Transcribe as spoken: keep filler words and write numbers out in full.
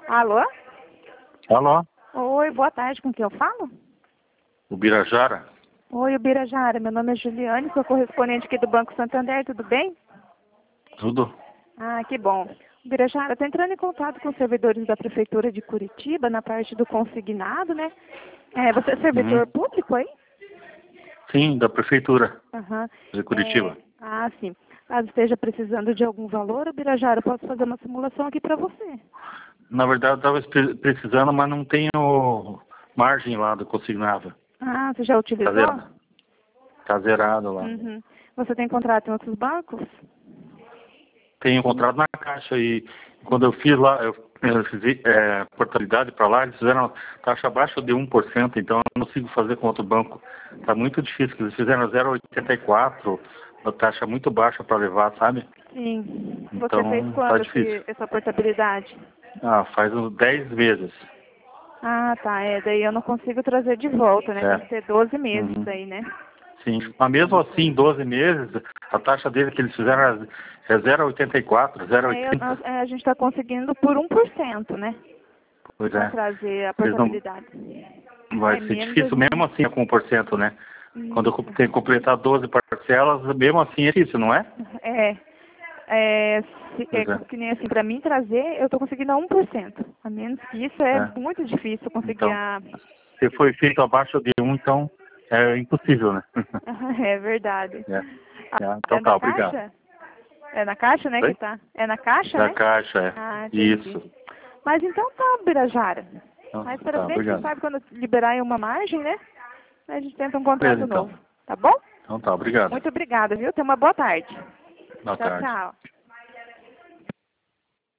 Alô? Alô, Oi, boa tarde, com quem eu falo? o Birajara? Oi, Ubirajara, meu nome é Juliane, sou correspondente aqui do Banco Santander, tudo bem? Tudo? Ah, que bom. Ubirajara, estou entrando em contato com os servidores da Prefeitura de Curitiba, na parte do consignado, né? É, você é servidor Uhum. público aí? Sim, da prefeitura Aham. de É, Curitiba. ah, sim. Caso esteja precisando de algum valor, Ubirajara, eu posso fazer uma simulação aqui para você. Na verdade, eu estava precisando, mas não tenho margem lá do consignado. Ah, você já Tá utilizou? zerado, tá zerado lá. Uhum. Você tem contrato em outros bancos? Tenho contrato na Caixa e quando eu fiz lá, eu, eu fiz é, portabilidade para lá, eles fizeram taxa abaixo de um por cento, então eu não consigo fazer com outro banco. Tá muito difícil, eles fizeram zero vírgula oitenta e quatro, uma taxa muito baixa para levar, sabe? Sim. Você fez Então tá quando difícil. esse, essa portabilidade? Ah, faz uns dez meses. Ah, tá. É, daí eu não consigo trazer de volta, né? Tem É. que ser doze meses Uhum. daí, né? Sim. Mas mesmo assim, doze meses, a taxa dele que eles fizeram é zero vírgula oitenta e quatro, É, eu- zero vírgula nós- oitenta. é, a gente está conseguindo por um por cento, né? Pois Para é. trazer a Eles não. portabilidade. Vai É ser menos a difícil gente. mesmo assim com um por cento, né? Quando eu Isso. tenho que completar doze parcelas, mesmo assim é difícil, não é? É. É, se, é Pois é. que nem assim, para mim trazer, eu estou conseguindo a um por cento. A menos que isso é É. muito difícil conseguir Então, a. se foi feito abaixo de um, então é impossível, né? É verdade. É. Ah, É. é Então da tá, obrigado. caixa? É na caixa, né, que Oi? tá? É na caixa, Da né? Caixa, é. Ah, entendi. Isso. Mas então tá, Birajara. Então, Mais pra tá, frente, quem obrigado. sabe quando liberar aí uma margem, né? A gente tenta um Beleza, contrato então. novo. Tá bom? Então tá, obrigado. Muito obrigada, viu? Tenha uma boa tarde. Boa Tchau, tarde. tchau.